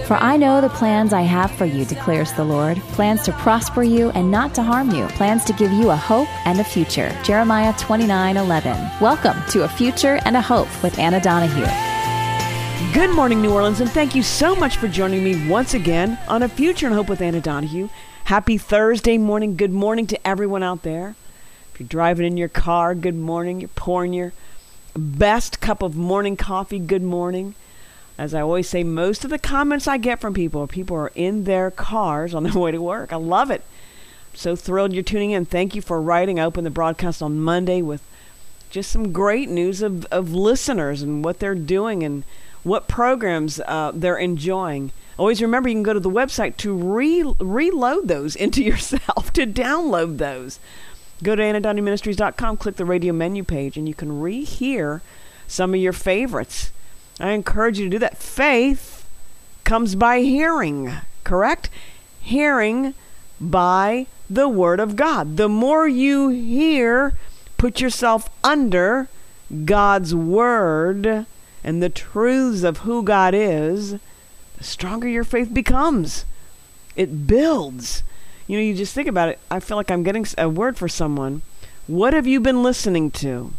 For I know the plans I have for you, declares the Lord, plans to prosper you and not to harm you, plans to give you a hope and a future. Jeremiah 29:11. Welcome to A Future and a Hope with Anna Donahue. Good morning, New Orleans, and thank you so much for joining me once again on A Future and Hope with Anna Donahue. Happy Thursday morning. Good morning to everyone out there. If you're driving in your car, good morning. You're pouring your best cup of morning coffee, good morning. As I always say, most of the comments I get from people are in their cars on their way to work. I love it. I'm so thrilled you're tuning in. Thank you for writing. I opened the broadcast on Monday with just some great news of listeners and what they're doing and what programs they're enjoying. Always remember, you can go to the website to reload those into yourself, to download those. Go to AnnaDonahue.com, click the radio menu page, and you can rehear some of your favorites. I encourage you to do that. Faith comes by hearing, correct? Hearing by the Word of God. The more you hear, put yourself under God's Word and the truths of who God is, the stronger your faith becomes. It builds. You know, you just think about it. I feel like I'm getting a word for someone. What have you been listening to?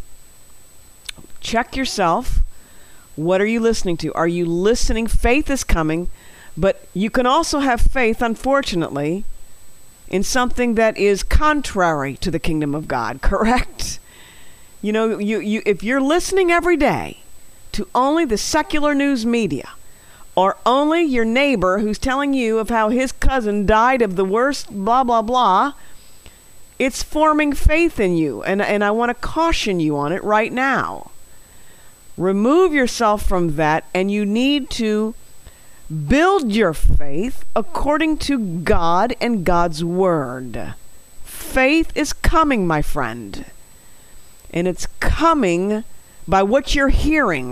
Check yourself. What are you listening to? Are you listening? Faith is coming, but you can also have faith, unfortunately, in something that is contrary to the kingdom of God, correct? You know, you if you're listening every day to only the secular news media, or only your neighbor who's telling you of how his cousin died of the worst blah, blah, blah, it's forming faith in you. And I want to caution you on it right now. Remove yourself from that, and you need to build your faith according to God and God's Word. Faith is coming, my friend. And it's coming by what you're hearing.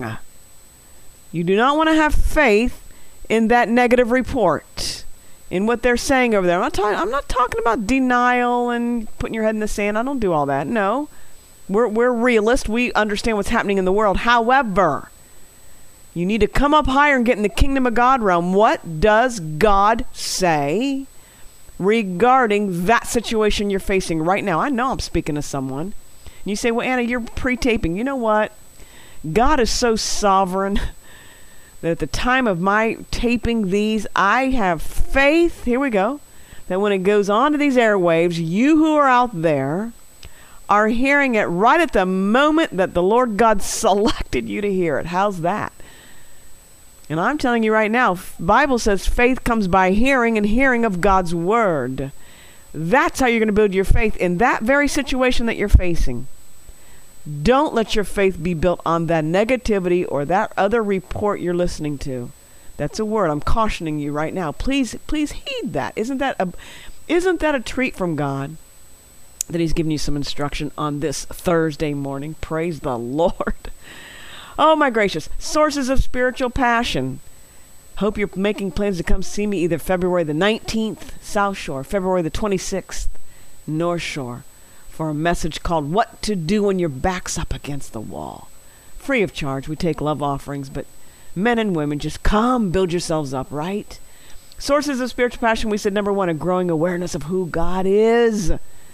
You do not want to have faith in that negative report, in what they're saying over there. I'm not talking about denial and putting your head in the sand. I don't do all that. No. We're realists. We understand what's happening in the world. However, you need to come up higher and get in the kingdom of God realm. What does God say regarding that situation you're facing right now? I know I'm speaking to someone. And you say, well, Anna, you're pre-taping. You know what? God is so sovereign that at the time of my taping these, I have faith, here we go, that when it goes on to these airwaves, you who are out there are hearing it right at the moment that the Lord God selected you to hear it. How's that? And I'm telling you right now, Bible says faith comes by hearing, and hearing of God's Word. That's how you're going to build your faith in that very situation that you're facing. Don't let your faith be built on that negativity or that other report you're listening to. That's a word. I'm cautioning you right now. Please heed that. Isn't that a treat from God that He's giving you some instruction on this Thursday morning? Praise the Lord. Oh my gracious. Sources of spiritual passion. Hope you're making plans to come see me either February the 19th, South Shore, February the 26th, North Shore, for a message called What to Do When Your Back's Up Against the Wall. Free of charge. We take love offerings, but men and women, just come, build yourselves up, right? Sources of spiritual passion, we said number one, a growing awareness of who God is.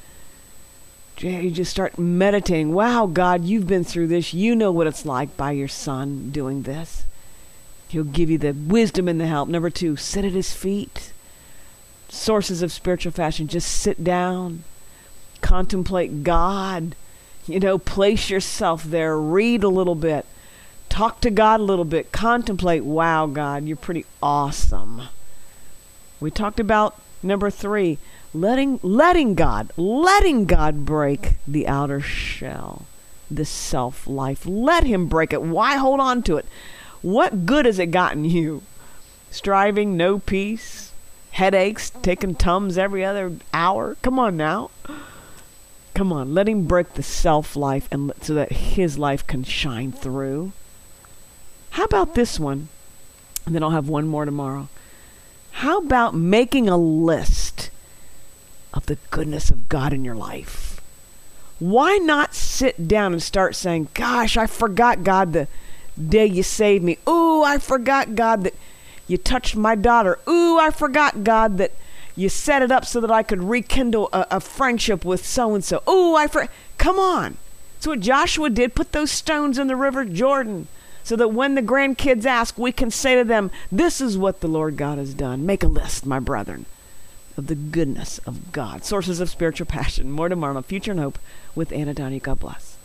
You just start meditating. Wow, God, you've been through this. You know what it's like by your Son doing this. He'll give you the wisdom and the help. Number two, sit at His feet. Sources of spiritual passion, just sit down. Contemplate God. You know, place yourself there. Read a little bit. Talk to God a little bit. Contemplate. Wow, God, you're pretty awesome. We talked about number three, letting God break the outer shell, the self-life. Let Him break it. Why hold on to it? What good has it gotten you? Striving, no peace, headaches, taking Tums every other hour. Come on now. Come on, let Him break the self-life and so that His life can shine through. How about this one? And then I'll have one more tomorrow. How about making a list of the goodness of God in your life? Why not sit down and start saying, gosh, I forgot God the day you saved me. Oh, I forgot God that You touched my daughter. Ooh, I forgot, God, that you set it up so that I could rekindle a friendship with so-and-so. Ooh, come on. That's what Joshua did. Put those stones in the river Jordan so that when the grandkids ask, we can say to them, this is what the Lord God has done. Make a list, my brethren, of the goodness of God. Sources of Spiritual Passion. More tomorrow on Future and Hope with Anna Donahue. God bless.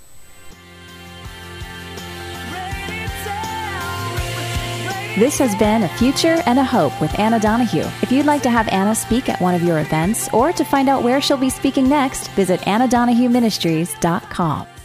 This has been A Future and a Hope with Anna Donahue. If you'd like to have Anna speak at one of your events or to find out where she'll be speaking next, visit AnnaDonahueMinistries.com.